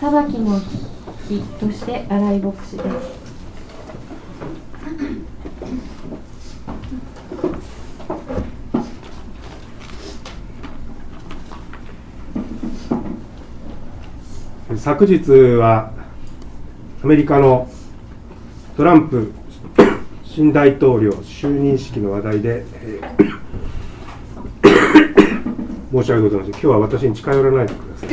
裁きの日として新井牧師です。 昨日はアメリカのトランプ新大統領就任式の話題で、申し訳ございません。今日は私に近寄らないでくだ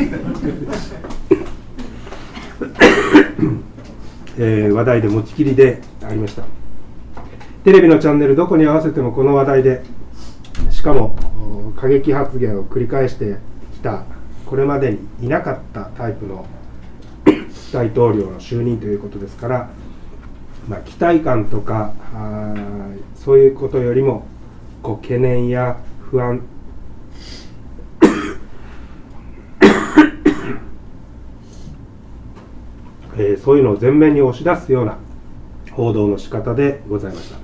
さい。話題で持ちきりでありました。テレビのチャンネルどこに合わせてもこの話題で、しかも過激発言を繰り返してきた、これまでにいなかったタイプの大統領の就任ということですから、期待感とかそういうことよりも懸念や不安そういうのを前面に押し出すような報道の仕方でございました。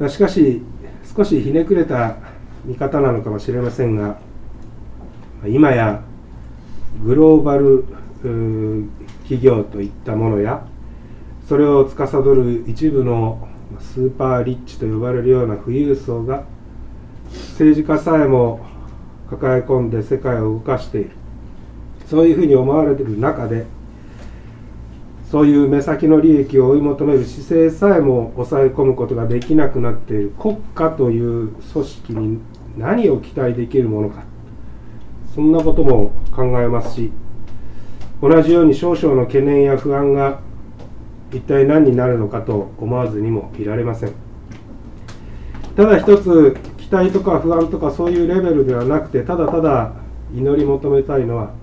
しかし少しひねくれた見方なのかもしれませんが、今やグローバル企業といったものや、それを司る一部のスーパーリッチと呼ばれるような富裕層が政治家さえも抱え込んで世界を動かしている、そういうふうに思われている中で、そういう目先の利益を追い求める姿勢さえも抑え込むことができなくなっている国家という組織に何を期待できるものか、そんなことも考えますし、同じように少々の懸念や不安が一体何になるのかと思わずにもいられません。ただ一つ、期待とか不安とかそういうレベルではなくて、ただただ祈り求めたいのは、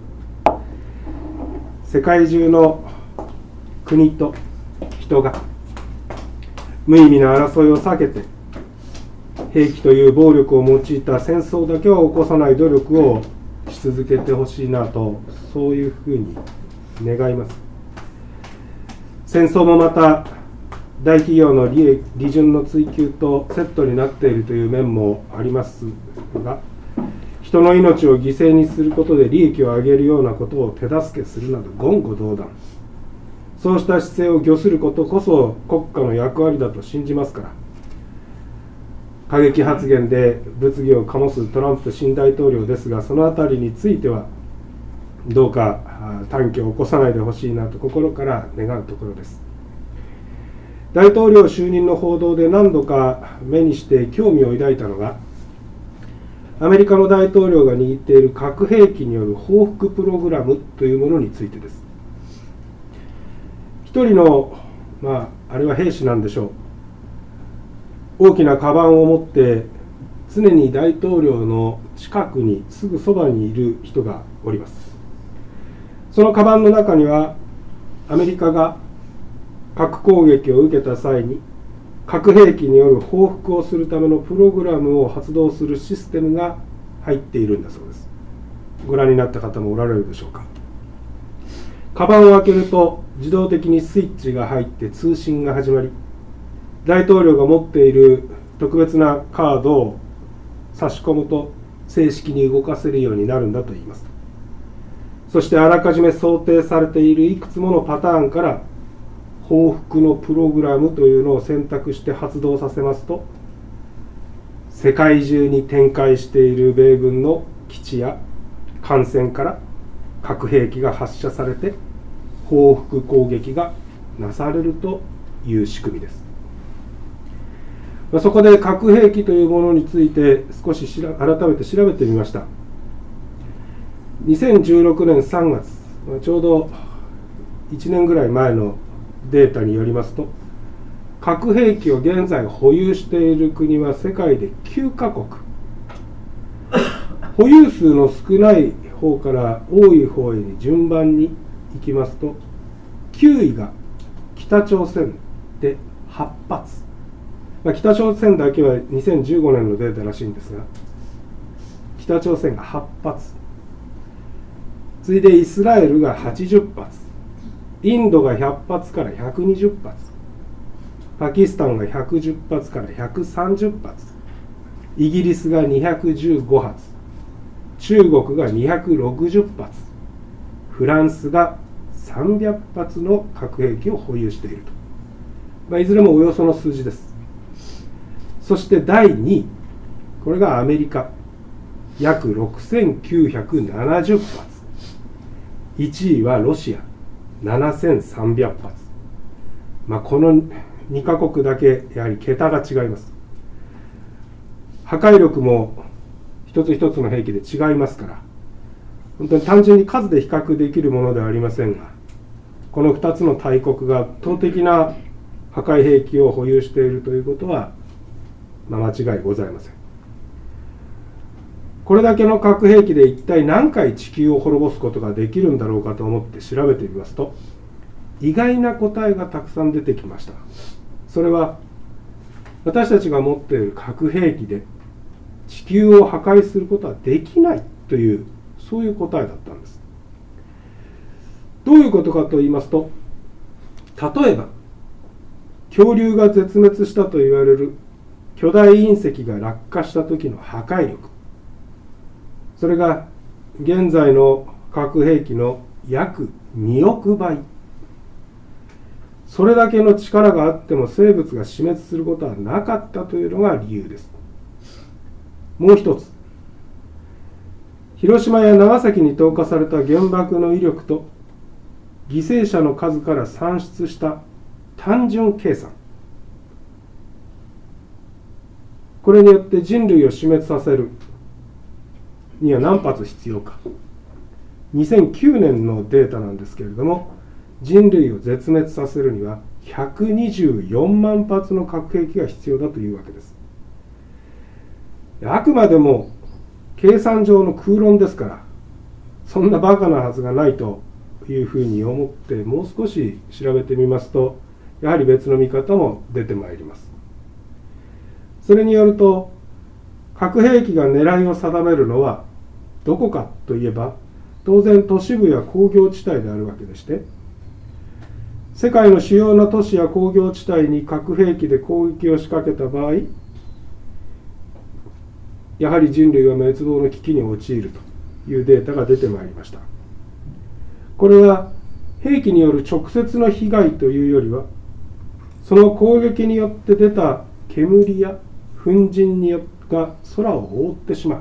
世界中の国と人が無意味な争いを避けて、兵器という暴力を用いた戦争だけは起こさない努力をし続けてほしいなと、そういうふうに願います。戦争もまた大企業の利潤の追求とセットになっているという面もありますが、人の命を犠牲にすることで利益を上げるようなことを手助けするなど言語道断、そうした姿勢を御することこそ国家の役割だと信じますから、過激発言で物議を醸すトランプ新大統領ですが、そのあたりについてはどうか短気を起こさないでほしいなと心から願うところです。大統領就任の報道で何度か目にして興味を抱いたのが、アメリカの大統領が握っている核兵器による報復プログラムというものについてです。一人の、あれは兵士なんでしょう、大きなカバンを持って常に大統領の近くにすぐそばにいる人がおります。そのカバンの中には、アメリカが核攻撃を受けた際に核兵器による報復をするためのプログラムを発動するシステムが入っているんだそうです。ご覧になった方もおられるでしょうか。カバンを開けると自動的にスイッチが入って通信が始まり、大統領が持っている特別なカードを差し込むと正式に動かせるようになるんだといいます。そしてあらかじめ想定されているいくつものパターンから報復のプログラムというのを選択して発動させますと、世界中に展開している米軍の基地や艦船から核兵器が発射されて報復攻撃がなされるという仕組みです。そこで核兵器というものについて少し改めて調べてみました。2016年3月、ちょうど1年ぐらい前のデータによりますと、核兵器を現在保有している国は世界で9カ国、保有数の少ない方から多い方へに順番に行きますと、9位が北朝鮮で8発、北朝鮮だけは2015年のデータらしいんですが、北朝鮮が8発、次いでイスラエルが80発、インドが100発から120発、パキスタンが110発から130発、イギリスが215発、中国が260発、 フランスが300発の核兵器を保有していると、いずれもおよその数字です。そして第2位、これがアメリカ、約6970発。1位はロシア、7300発。この2カ国だけやはり桁が違います。破壊力も一つ一つの兵器で違いますから、本当に単純に数で比較できるものではありませんが、この2つの大国が圧倒的な破壊兵器を保有しているということは、間違いございません。これだけの核兵器で一体何回地球を滅ぼすことができるんだろうかと思って調べてみますと、意外な答えがたくさん出てきました。それは、私たちが持っている核兵器で地球を破壊することはできないという、そういう答えだったんです。どういうことかと言いますと、例えば恐竜が絶滅したと言われる巨大隕石が落下した時の破壊力、それが現在の核兵器の約2億倍。それだけの力があっても生物が死滅することはなかったというのが理由です。もう一つ、広島や長崎に投下された原爆の威力と犠牲者の数から算出した単純計算、これによって人類を死滅させるには何発必要か。2009年のデータなんですけれども、人類を絶滅させるには124万発の核兵器が必要だというわけです。あくまでも計算上の空論ですから、そんなバカなはずがないというふうに思って、もう少し調べてみますと、やはり別の見方も出てまいります。それによると、核兵器が狙いを定めるのはどこかといえば、当然都市部や工業地帯であるわけでして、世界の主要な都市や工業地帯に核兵器で攻撃を仕掛けた場合、やはり人類は滅亡の危機に陥るというデータが出てまいりました。これは兵器による直接の被害というよりは、その攻撃によって出た煙や粉塵が空を覆ってしまう。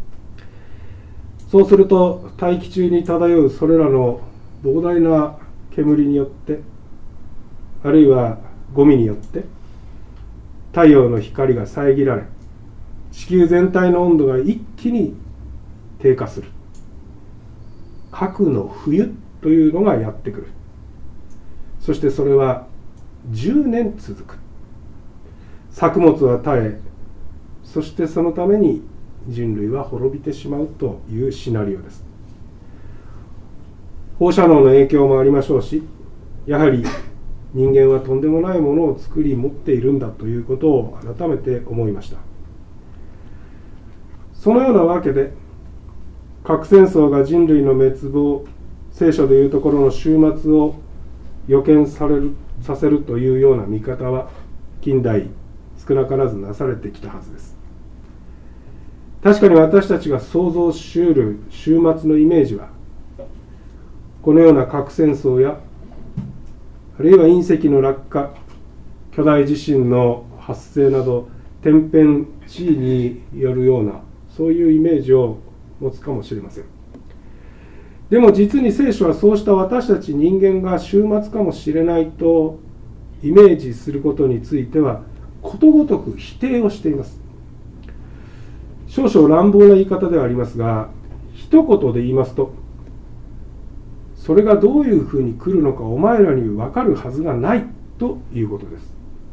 そうすると大気中に漂うそれらの膨大な煙によって、あるいはゴミによって太陽の光が遮られ、地球全体の温度が一気に低下する。核の冬というのがやってくる。そしてそれは10年続く。作物は絶え、そしてそのために人類は滅びてしまうというシナリオです。放射能の影響もありましょうし、やはり人間はとんでもないものを作り持っているんだということを改めて思いました。そのようなわけで、核戦争が人類の滅亡、聖書でいうところの終末を予見させるというような見方は近代少なからずなされてきたはずです。確かに私たちが想像しうる終末のイメージは、このような核戦争や、あるいは隕石の落下、巨大地震の発生など天変地異によるような、そういうイメージを持つかもしれません。でも実に聖書はそうした私たち人間が終末かもしれないとイメージすることについてはことごとく否定をしています。少々乱暴な言い方ではありますが、一言で言いますと、それがどういうふうに来るのかお前らに分かるはずがないということです。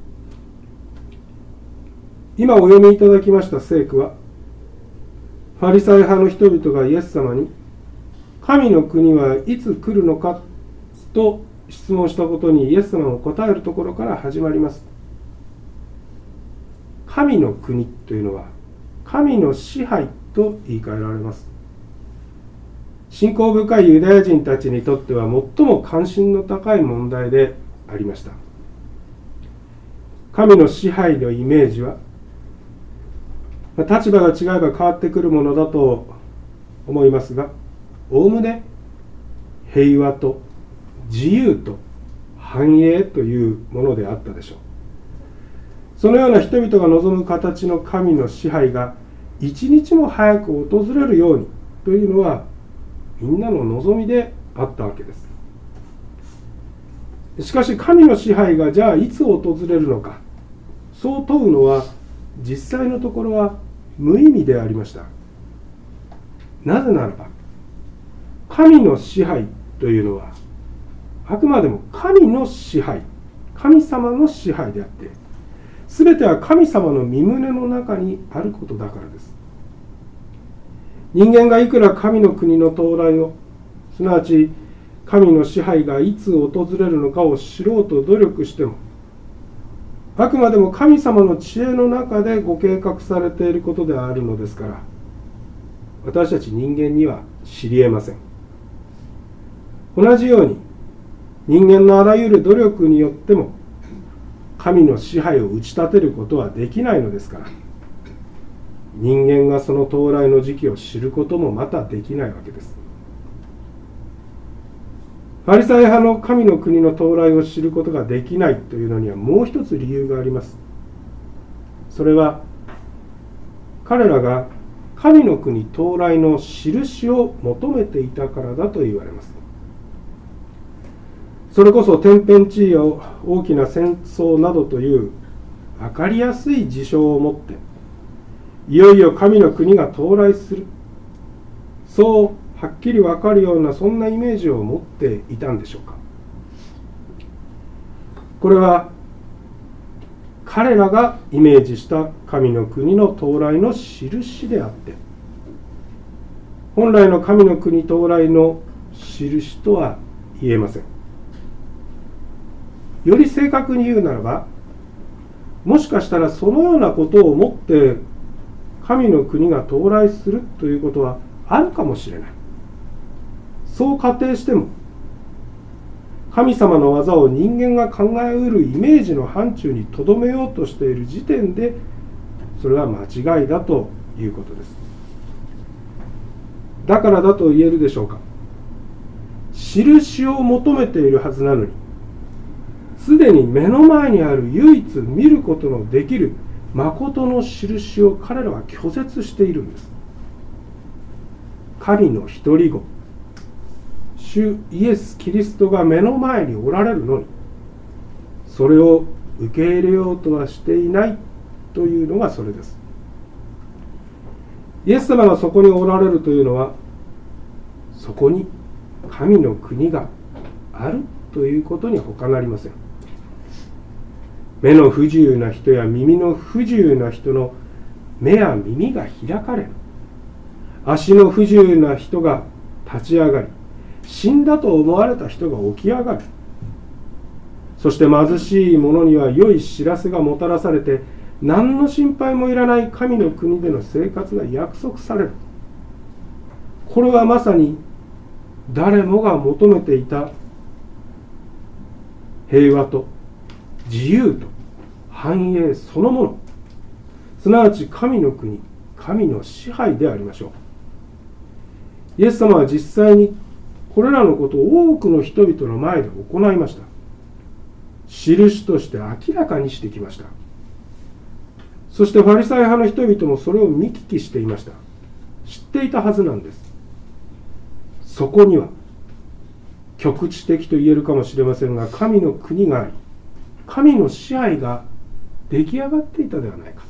今お読みいただきました聖句は、ファリサイ派の人々がイエス様に、神の国はいつ来るのかと質問したことにイエス様が答えるところから始まります。神の国というのは、神の支配と言い換えられます。信仰深いユダヤ人たちにとっては最も関心の高い問題でありました。神の支配のイメージは、立場が違えば変わってくるものだと思いますが、おおむね平和と自由と繁栄というものであったでしょう。そのような人々が望む形の神の支配が一日も早く訪れるようにというのはみんなの望みであったわけです。しかし神の支配がじゃあいつ訪れるのか、そう問うのは実際のところは無意味でありました。なぜならば神の支配というのはあくまでも神の支配、神様の支配であって、すべては神様の御胸の中にあることだからです。人間がいくら神の国の到来を、すなわち神の支配がいつ訪れるのかを知ろうと努力しても、あくまでも神様の知恵の中でご計画されていることであるのですから、私たち人間には知り得ません。同じように人間のあらゆる努力によっても神の支配を打ち立てることはできないのですから、人間がその到来の時期を知ることもまたできないわけです。ファリサイ派の神の国の到来を知ることができないというのにはもう一つ理由があります。それは彼らが神の国到来の印を求めていたからだと言われます。それこそ天変地異や大きな戦争などという分かりやすい事象をもっていよいよ神の国が到来する、そうはっきり分かるようなそんなイメージを持っていたんでしょうか。これは彼らがイメージした神の国の到来の印であって、本来の神の国到来の印とは言えません。より正確に言うならば、もしかしたらそのようなことをもって神の国が到来するということはあるかもしれない。そう仮定しても、神様の技を人間が考えうるイメージの範疇にとどめようとしている時点で、それは間違いだということです。だからだと言えるでしょうか。印を求めているはずなのに、すでに目の前にある唯一見ることのできる誠の印を彼らは拒絶しているんです。神の一人子、主イエス・キリストが目の前におられるのに、それを受け入れようとはしていないというのがそれです。イエス様がそこにおられるというのは、そこに神の国があるということに他なりません。目の不自由な人や耳の不自由な人の目や耳が開かれる。足の不自由な人が立ち上がり、死んだと思われた人が起き上がる。そして貧しい者には良い知らせがもたらされて、何の心配もいらない神の国での生活が約束される。これはまさに誰もが求めていた平和と自由と繁栄そのもの、すなわち神の国、神の支配でありましょう。イエス様は実際にこれらのことを多くの人々の前で行いました。印として明らかにしてきました。そしてファリサイ派の人々もそれを見聞きしていました。知っていたはずなんです。そこには局地的と言えるかもしれませんが、神の国があり、神の支配が出来上がっていたではないかと。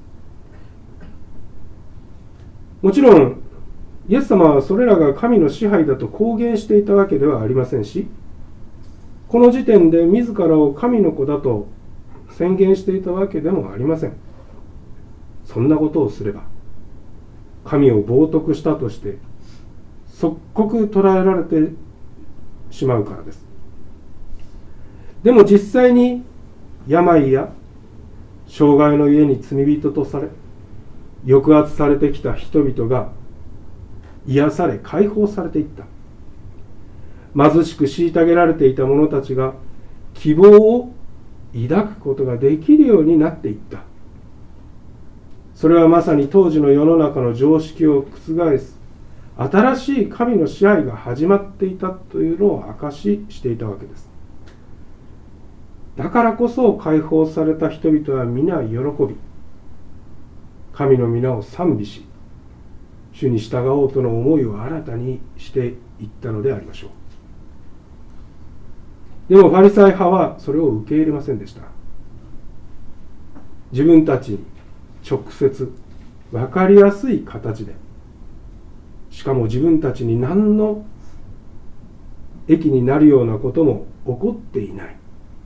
もちろんイエス様はそれらが神の支配だと公言していたわけではありませんし、この時点で自らを神の子だと宣言していたわけでもありません。そんなことをすれば神を冒涜したとして即刻捕らえられてしまうからです。でも実際に病や障害の家に罪人とされ抑圧されてきた人々が癒され解放されていった。貧しく虐げられていた者たちが希望を抱くことができるようになっていった。それはまさに当時の世の中の常識を覆す新しい神の支配が始まっていたというのを証ししていたわけです。だからこそ解放された人々は皆喜び、神の皆を賛美し、主に従おうとの思いを新たにしていったのでありましょう。でもファリサイ派はそれを受け入れませんでした。自分たちに直接分かりやすい形で、しかも自分たちに何の益になるようなことも起こっていない。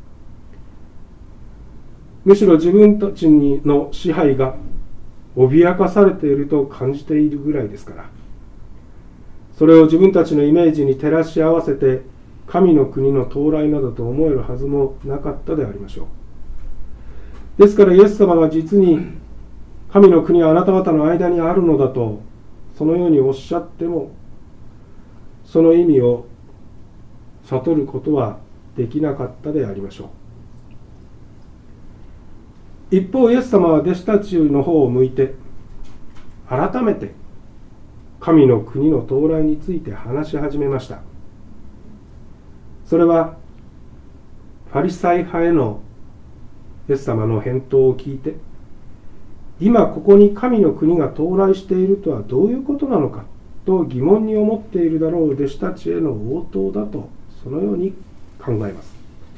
むしろ自分たちの支配が脅かされていると感じているぐらいですから、それを自分たちのイメージに照らし合わせて神の国の到来などと思えるはずもなかったでありましょう。ですからイエス様が実に神の国はあなた方の間にあるのだとそのようにおっしゃっても、その意味を悟ることはできなかったでありましょう。一方イエス様は弟子たちの方を向いて改めて神の国の到来について話し始めました。それはファリサイ派へのイエス様の返答を聞いて、今ここに神の国が到来しているとはどういうことなのかと疑問に思っているだろう弟子たちへの応答だと、そのように考えます。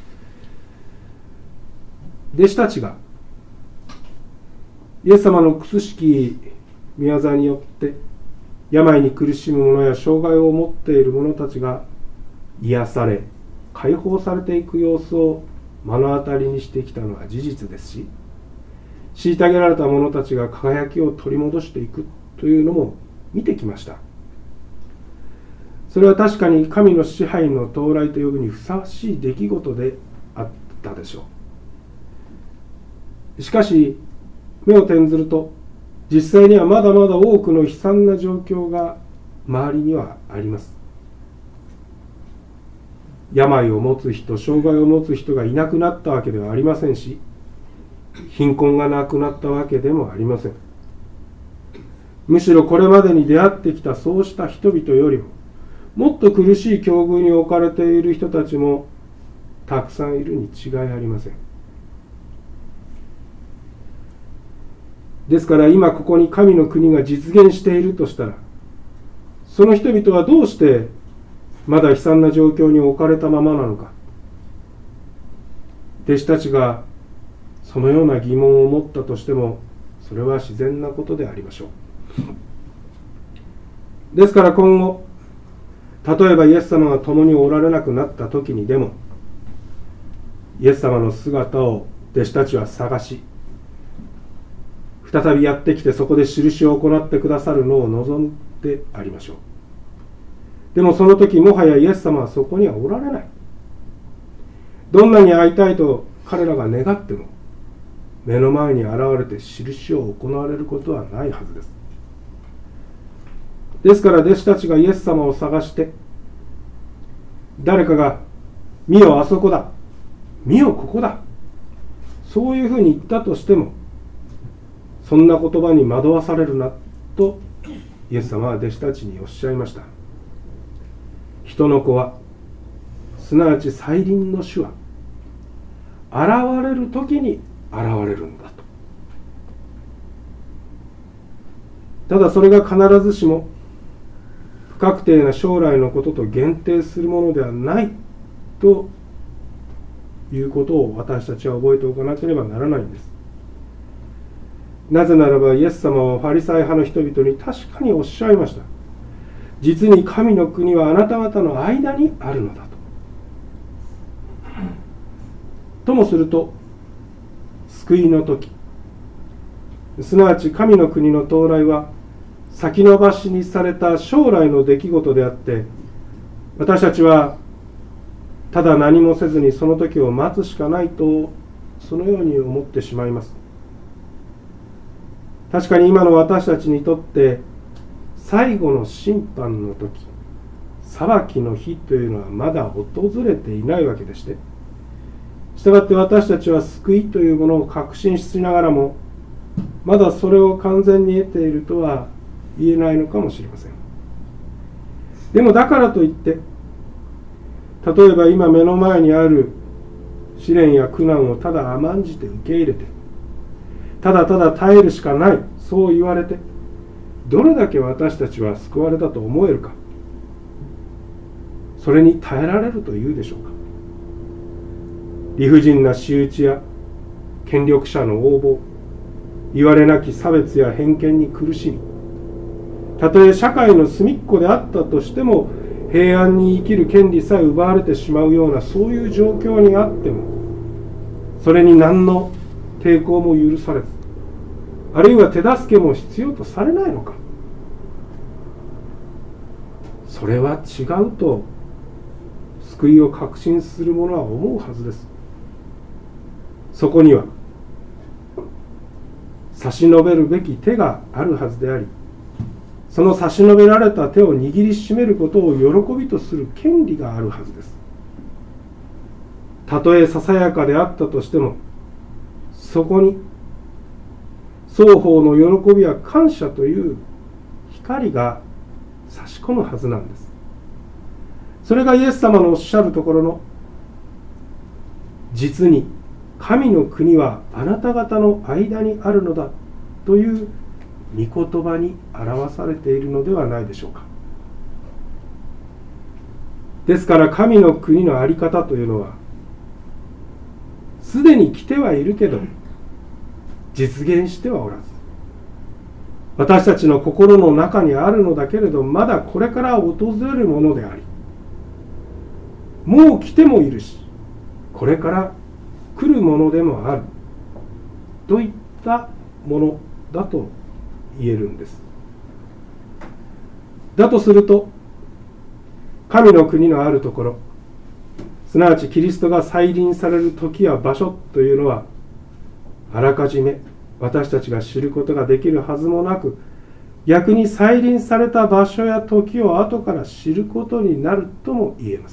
弟子たちがイエス様の苦しき御業によって病に苦しむ者や障害を持っている者たちが癒され解放されていく様子を目の当たりにしてきたのは事実ですし、虐げられた者たちが輝きを取り戻していくというのも見てきました。それは確かに神の支配の到来と呼ぶにふさわしい出来事であったでしょう。しかし目を転ずると、実際にはまだまだ多くの悲惨な状況が周りにはあります。病を持つ人、障害を持つ人がいなくなったわけではありませんし、貧困がなくなったわけでもありません。むしろこれまでに出会ってきたそうした人々よりももっと苦しい境遇に置かれている人たちもたくさんいるに違いありません。ですから今ここに神の国が実現しているとしたら、その人々はどうしてまだ悲惨な状況に置かれたままなのか。弟子たちがそのような疑問を持ったとしても、それは自然なことでありましょう。ですから今後、例えばイエス様が共におられなくなった時にでも、イエス様の姿を弟子たちは探し、再びやってきてそこで印を行ってくださるのを望んでありましょう。でもその時もはやイエス様はそこにはおられない。どんなに会いたいと彼らが願っても、目の前に現れて印を行われることはないはずです。ですから弟子たちがイエス様を探して、誰かが見よあそこだ、見よここだ、そういうふうに言ったとしても、そんな言葉に惑わされるなとイエス様は弟子たちにおっしゃいました。人の子は、すなわち再臨の主は現れる時に現れるんだと。ただそれが必ずしも不確定な将来のことと限定するものではないということを私たちは覚えておかなければならないんです。なぜならばイエス様はファリサイ派の人々に確かにおっしゃいました。実に神の国はあなた方の間にあるのだと。ともすると、救いの時、すなわち神の国の到来は先延ばしにされた将来の出来事であって、私たちはただ何もせずにその時を待つしかないと、そのように思ってしまいます。確かに今の私たちにとって最後の審判の時、裁きの日というのはまだ訪れていないわけでして、したがって私たちは救いというものを確信しながらも、まだそれを完全に得ているとは言えないのかもしれません。 でもだからといって、例えば今目の前にある試練や苦難をただ甘んじて受け入れて、ただただ耐えるしかない、そう言われて、どれだけ私たちは救われたと思えるか、それに耐えられるというでしょうか。理不尽な仕打ちや権力者の横暴、言われなき差別や偏見に苦しみ、たとえ社会の隅っこであったとしても平安に生きる権利さえ奪われてしまうような、そういう状況にあっても、それに何の抵抗も許されず、あるいは手助けも必要とされないのか。それは違うと救いを確信する者は思うはずです。そこには差し伸べるべき手があるはずであり、その差し伸べられた手を握りしめることを喜びとする権利があるはずです。たとえささやかであったとしても、そこに双方の喜びや感謝という光が差し込むはずなんです。それがイエス様のおっしゃるところの、実に神の国はあなた方の間にあるのだという御言葉に表されているのではないでしょうか。ですから神の国の在り方というのは、すでに来てはいるけど実現してはおらず、私たちの心の中にあるのだけれど、まだこれから訪れるものであり、もう来てもいるし、これから来るものでもあるといったものだと言えるんです。だとすると、神の国のあるところ、すなわちキリストが再臨される時や場所というのは、あらかじめ私たちが知ることができるはずもなく、逆に再臨された場所や時を後から知ることになるとも言えます。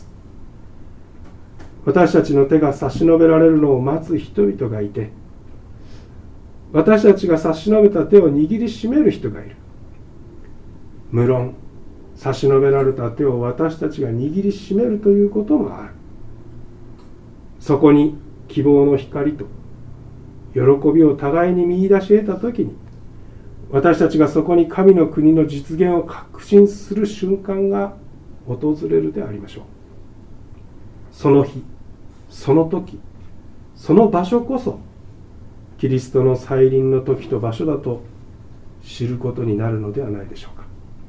私たちの手が差し伸べられるのを待つ人々がいて、私たちが差し伸べた手を握りしめる人がいる。無論差し伸べられた手を私たちが握りしめるということもある。そこに希望の光と喜びを互いに見出し得たときに、私たちがそこに神の国の実現を確信する瞬間が訪れるでありましょう。その日、その時、その場所こそキリストの再臨の時と場所だと知ることになるのではないでしょうか。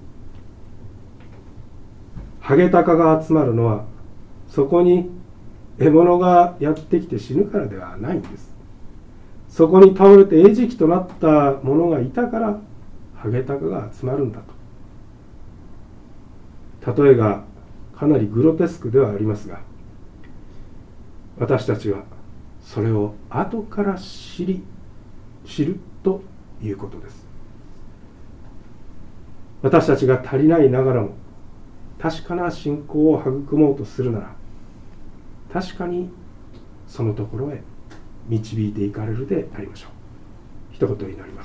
ハゲタカが集まるのは、そこに獲物がやってきて死ぬからではないんです。そこに倒れて餌食となった者がいたから、ハゲタカが集まるんだと。例えがかなりグロテスクではありますが、私たちはそれを後から知るということです。私たちが足りないながらも、確かな信仰を育もうとするなら、確かにそのところへ導いていかれるでありましょう。一言祈ります。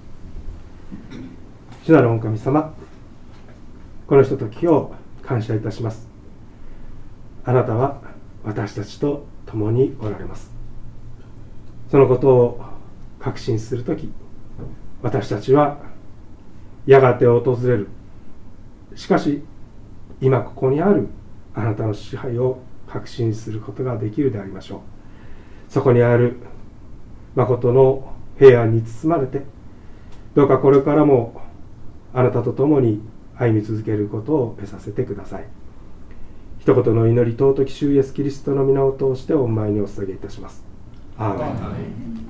主なる御神様、このひとときを感謝いたします。あなたは私たちと共におられます。そのことを確信するとき、私たちはやがて訪れる、しかし今ここにあるあなたの支配を確信することができるでありましょう。そこにある誠の平安に包まれて、どうかこれからもあなたと共に歩み続けることを得させてください。一言の祈り、尊き主イエスキリストの皆を通してお前にお捧げいたします。アーメン。